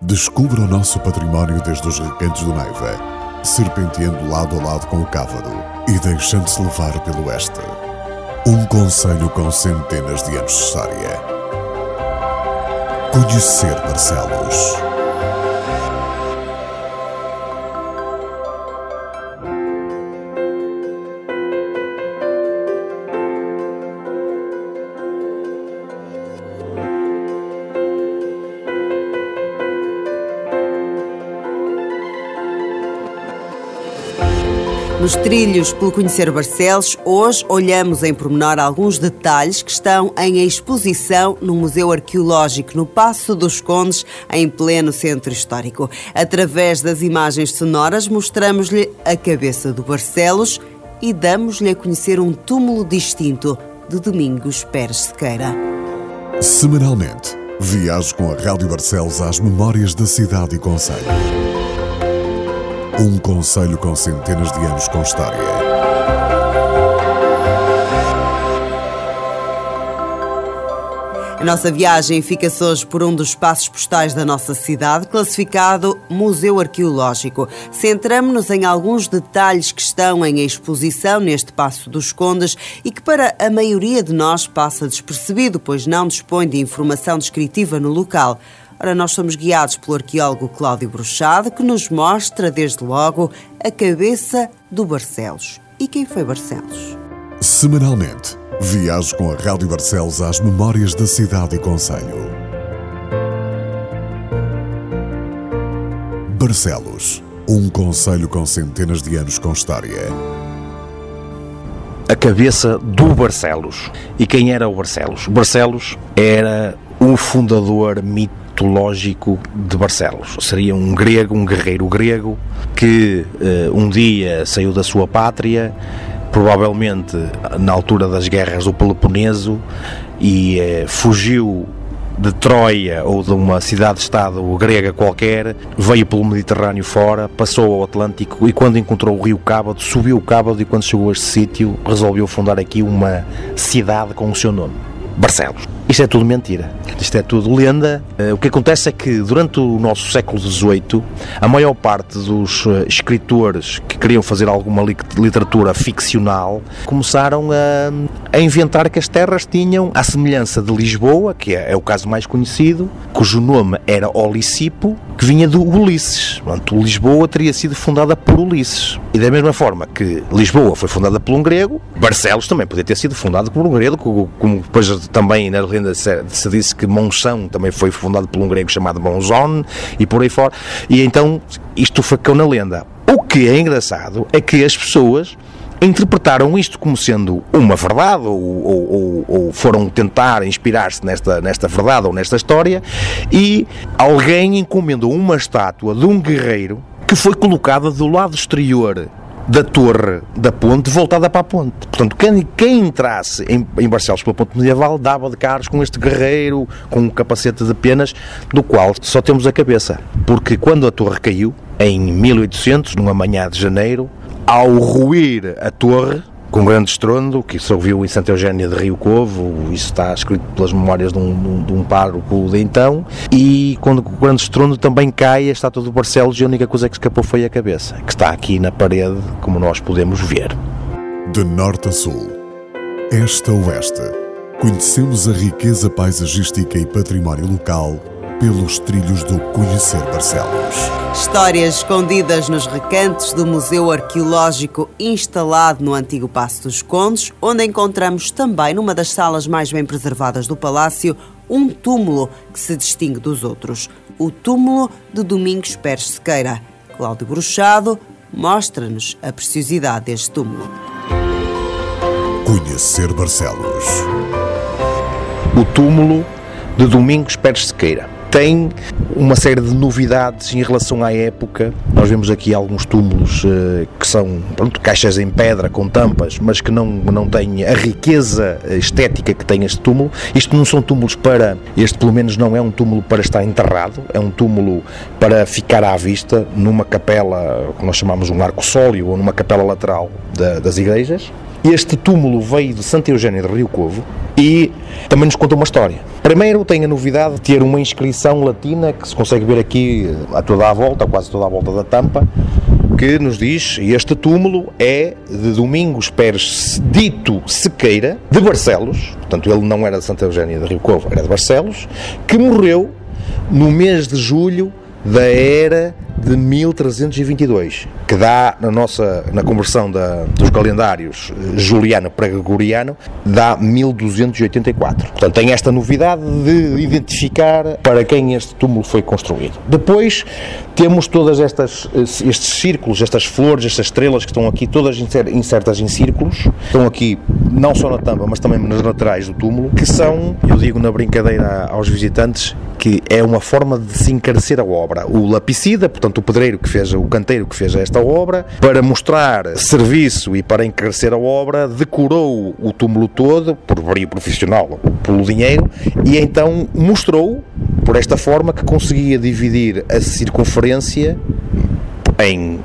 Descubra o nosso património desde os recantos do Neiva, serpenteando lado a lado com o Cávado e deixando-se levar pelo oeste. Um concelho com centenas de anos de história. Conhecer Barcelos. Nos trilhos pelo Conhecer Barcelos, hoje olhamos em pormenor alguns detalhes que estão em exposição no Museu Arqueológico no Paço dos Condes, em pleno centro histórico. Através das imagens sonoras, mostramos-lhe a cabeça do Barcelos e damos-lhe a conhecer um túmulo distinto de Domingos Pérez Sequeira. Semanalmente, viaje com a Rádio Barcelos às memórias da cidade e concelho. Um concelho com centenas de anos com história. A nossa viagem fica-se hoje por um dos passos postais da nossa cidade, classificado Museu Arqueológico. Centramo-nos em alguns detalhes que estão em exposição neste Paço dos Condes e que para a maioria de nós passa despercebido, pois não dispõe de informação descritiva no local. Ora, nós somos guiados pelo arqueólogo Cláudio Bruchado, que nos mostra, desde logo, a cabeça do Barcelos. E quem foi Barcelos? Semanalmente, viaje com a Rádio Barcelos às memórias da cidade e concelho. Barcelos, um concelho com centenas de anos com história. A cabeça do Barcelos. E quem era o Barcelos? O Barcelos era o fundador mitológico de Barcelos. Seria um grego, um guerreiro grego, que um dia saiu da sua pátria, provavelmente na altura das guerras do Peloponeso, e fugiu de Troia ou de uma cidade-estado grega qualquer, veio pelo Mediterrâneo fora, passou ao Atlântico e quando encontrou o rio Cábado, subiu o Cábado e quando chegou a este sítio resolveu fundar aqui uma cidade com o seu nome, Barcelos. Isto é tudo mentira, isto é tudo lenda. O que acontece é que durante o nosso século XVIII, a maior parte dos escritores que queriam fazer alguma literatura ficcional começaram a inventar que as terras tinham a semelhança de Lisboa, que é o caso mais conhecido, cujo nome era Olisipo, que vinha do Ulisses. Portanto, Lisboa teria sido fundada por Ulisses. E da mesma forma que Lisboa foi fundada por um grego, Barcelos também podia ter sido fundado por um grego, como depois também na lenda se disse que Monção também foi fundado por um grego chamado Monzón e por aí fora. E então isto ficou na lenda. O que é engraçado é que as pessoas interpretaram isto como sendo uma verdade ou foram tentar inspirar-se nesta verdade ou nesta história, e alguém encomendou uma estátua de um guerreiro que foi colocada do lado exterior da torre da ponte, voltada para a ponte. Portanto, quem entrasse em Barcelos pela ponte medieval dava de caras com este guerreiro, com um capacete de penas, do qual só temos a cabeça. Porque quando a torre caiu, em 1800, numa manhã de janeiro, ao ruir a torre, com grande estrondo, que se ouviu em Santa Eugénia de Rio Covo, isso está escrito pelas memórias de um pároco de então, e quando com grande estrondo também cai a estátua do Barcelos e a única coisa que escapou foi a cabeça, que está aqui na parede, como nós podemos ver. De norte a sul, este a oeste, conhecemos a riqueza paisagística e património local pelos trilhos do Conhecer Barcelos. Histórias escondidas nos recantos do Museu Arqueológico instalado no antigo Paço dos Condes, onde encontramos também, numa das salas mais bem preservadas do palácio, um túmulo que se distingue dos outros. O túmulo de Domingos Pérez Sequeira. Cláudio Bruchado mostra-nos a preciosidade deste túmulo. Conhecer Barcelos. O túmulo de Domingos Pérez Sequeira tem uma série de novidades em relação à época. Nós vemos aqui alguns túmulos que são caixas em pedra com tampas, mas que não têm a riqueza estética que tem este túmulo. Isto não são túmulos este pelo menos não é um túmulo para estar enterrado, é um túmulo para ficar à vista numa capela que nós chamamos um arco-sólio ou numa capela lateral das igrejas. Este túmulo veio de Santa Eugénia de Rio Covo e também também nos conta uma história. Primeiro tem a novidade de ter uma inscrição latina que se consegue ver aqui a toda a volta, quase toda a volta da tampa, que nos diz: este túmulo é de Domingos Pérez dito Sequeira, de Barcelos, portanto ele não era de Santa Eugénia de Rio Covo, era de Barcelos, que morreu no mês de julho da era de 1322, que dá na conversão dos calendários juliano para gregoriano, dá 1284. Portanto, tem esta novidade de identificar para quem este túmulo foi construído. Depois temos todas estes círculos, estas flores, estas estrelas que estão aqui, todas insertas em círculos, estão aqui não só na tampa, mas também nas laterais do túmulo, que são, eu digo na brincadeira aos visitantes, que é uma forma de se encarecer a obra. O lapicida, portanto o pedreiro o canteiro que fez esta obra, para mostrar serviço e para encarecer a obra, decorou o túmulo todo, por brio profissional, pelo dinheiro, e então mostrou, por esta forma, que conseguia dividir a circunferência em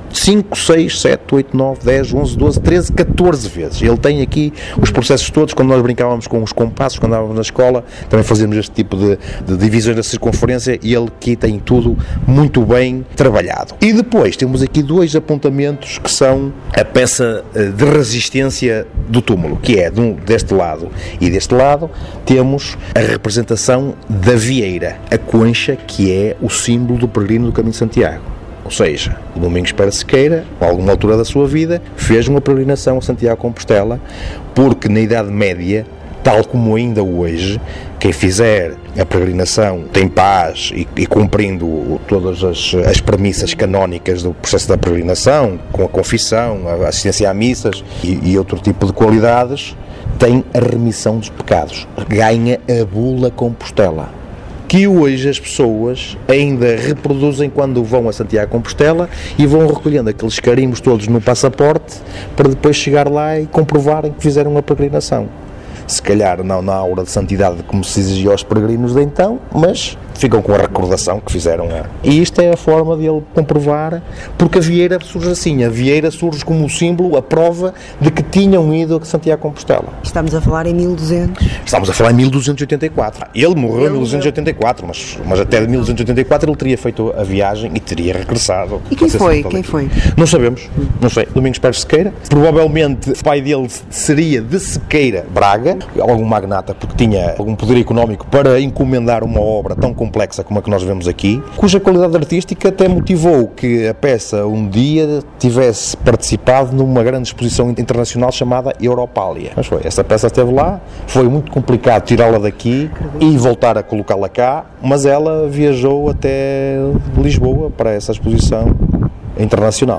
5, 6, 7, 8, 9, 10, 11, 12, 13, 14 vezes. Ele tem aqui os processos todos. Quando nós brincávamos com os compassos, quando andávamos na escola, também fazíamos este tipo de divisões da circunferência, e ele aqui tem tudo muito bem trabalhado. E depois temos aqui 2 apontamentos que são a peça de resistência do túmulo, que é deste lado e deste lado temos a representação da vieira, a concha, que é o símbolo do peregrino do Caminho de Santiago. Ou seja, o Domingos Pérez Sequeira, a alguma altura da sua vida, fez uma peregrinação a Santiago de Compostela, porque na Idade Média, tal como ainda hoje, quem fizer a peregrinação tem paz e cumprindo todas as premissas canónicas do processo da peregrinação, com a confissão, a assistência a missas e outro tipo de qualidades, tem a remissão dos pecados, ganha a bula Compostela, que hoje as pessoas ainda reproduzem quando vão a Santiago de Compostela e vão recolhendo aqueles carimbos todos no passaporte para depois chegar lá e comprovarem que fizeram a peregrinação. Se calhar não na aura de santidade como se exigia aos peregrinos de então, mas ficam com a recordação que fizeram. E isto é a forma de ele comprovar, porque a vieira surge assim. A vieira surge como o símbolo, a prova de que tinham ido a Santiago de Compostela. Estamos a falar em 1200? Estamos a falar em 1284. Ele morreu em 1284, mas até de 1284 ele teria feito a viagem e teria regressado. E quem foi? Quem foi? Não sabemos, não sei. Domingos Pérez Sequeira. Provavelmente o pai dele seria de Sequeira Braga, algum magnata, porque tinha algum poder económico para encomendar uma obra tão complexa como a que nós vemos aqui, cuja qualidade artística até motivou que a peça um dia tivesse participado numa grande exposição internacional chamada Europália. Mas foi, essa peça esteve lá, foi muito complicado tirá-la daqui e voltar a colocá-la cá, mas ela viajou até Lisboa para essa exposição internacional.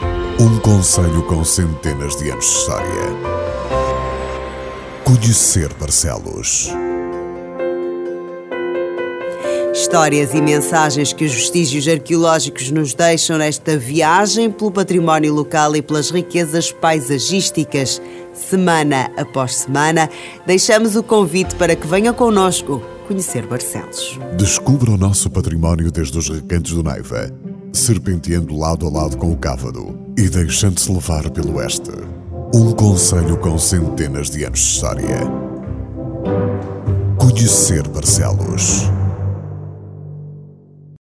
Um concelho com centenas de anos de história. Conhecer Barcelos. Histórias e mensagens que os vestígios arqueológicos nos deixam nesta viagem pelo património local e pelas riquezas paisagísticas. Semana após semana, deixamos o convite para que venham connosco conhecer Barcelos. Descubra o nosso património desde os recantos do Neiva, serpenteando lado a lado com o Cávado e deixando-se levar pelo oeste. Um concelho com centenas de anos de história. Conhecer Barcelos.